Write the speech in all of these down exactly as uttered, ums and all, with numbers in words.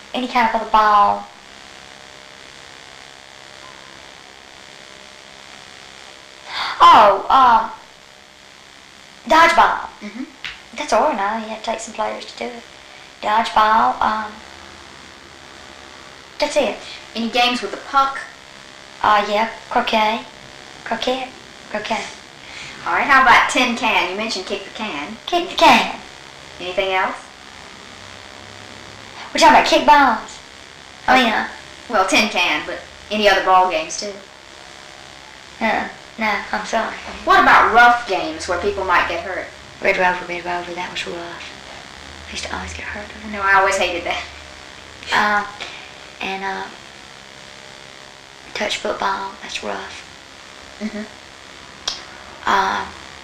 any kind of other ball. Oh, um, dodgeball. Mm-hmm. That's organized. You have to take some players to do it. Dodgeball. Um, that's it. Any games with the puck? Uh, yeah, croquet. Croquet. Croquet. All right, how about tin can? You mentioned kick the can. Kick the can. Anything else? We're talking about kick balls. I mean, uh, Well, tin can, but any other ball games too. uh, no, I'm sorry. What about rough games where people might get hurt? Red Rover, Red Rover, that was rough. I used to always get hurt. No, I always hated that. Uh, and, uh, touch football, that's rough. Mm-hmm. Uh,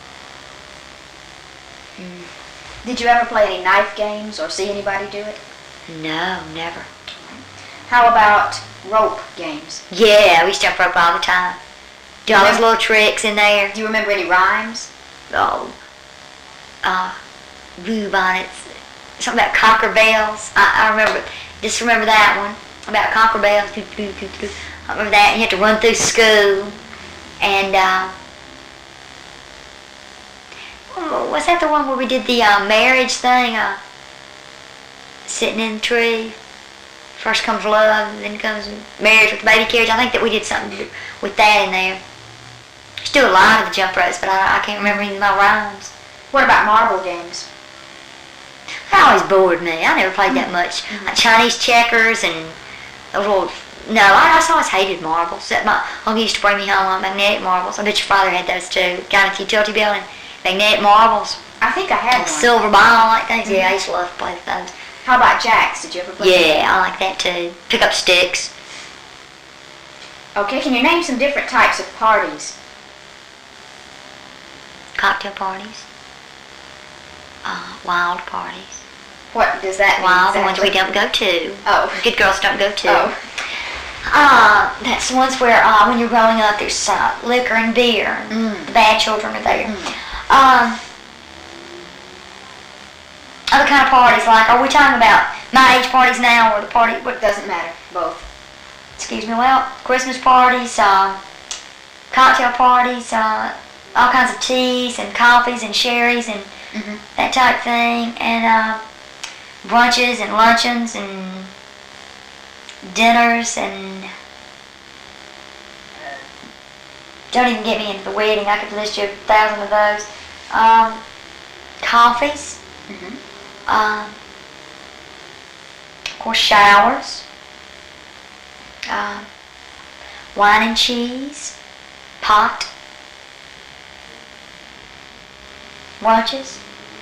mm, Did you ever play any knife games or see anybody do it? no, never. How about rope games? Yeah, we used to jump rope all the time. Do all those little tricks in there. Do you remember any rhymes? Oh, uh, blue bonnets. Something about conquer bells. I, I remember, just remember that one. About conquer bells. I remember that. You had to run through school. And, uh, was that the one where we did the uh, marriage thing? Uh, sitting in the tree. First comes love, then comes marriage with the baby carriage. I think that we did something to do with that in there. There's still a lot of the jump ropes, but I, I can't remember any of my rhymes. What about marble games? That always bored me. I never played that much. Mm-hmm. Like Chinese checkers and a little. No, I, I always hated marbles. That my uncle used to bring me home on magnetic marbles. I bet your father had those too. Kind of utility bill and magnetic marbles. I think I had Like one. silver ball like things. Mm-hmm. Yeah, I used to love to play with those. How about jacks? Did you ever play? Yeah, I like that too. Pick up sticks. Okay, can you name some different types of parties? Cocktail parties. Uh, wild parties. What does that mean? Wild, the ones we exactly? don't go to. Oh. Good girls don't go to. Oh. Uh, that's the ones where uh, when you're growing up there's uh, liquor and beer and Mm. the bad children are there. Mm. Um, other kind of parties, like, are we talking about my age parties now or the party, what, It doesn't matter. Both. excuse me, well, Christmas parties, uh, cocktail parties, uh, all kinds of teas and coffees and sherries and Mm-hmm. that type thing, and uh, brunches and luncheons and dinners and uh, don't even get me into the wedding. I could list you a thousand of those. Um, coffees, Mm-hmm. um, of course showers, uh, wine and cheese, pot, lunches.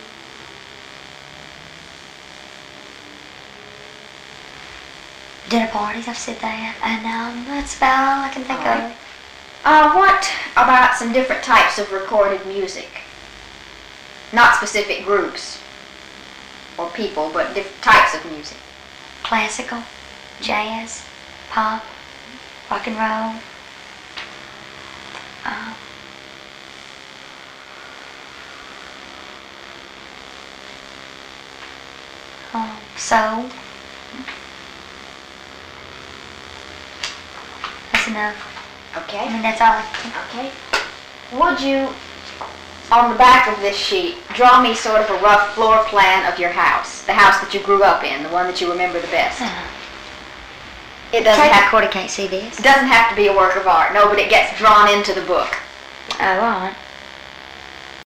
Dinner parties, I've said that, and um, that's about all I can think All right. of. Uh, what about some different types of recorded music? Not specific groups or people, but different types of music. Classical, jazz, pop, rock and roll, uh, um, soul. That's enough. I Okay. mean, that's all I can think of. Okay. Would you, on the back of this sheet, draw me sort of a rough floor plan of your house, the house that you grew up in, the one that you remember the best? It doesn't Take have recorder can't see this. it doesn't have to be a work of art. No, but it gets drawn into the book. Oh, all right.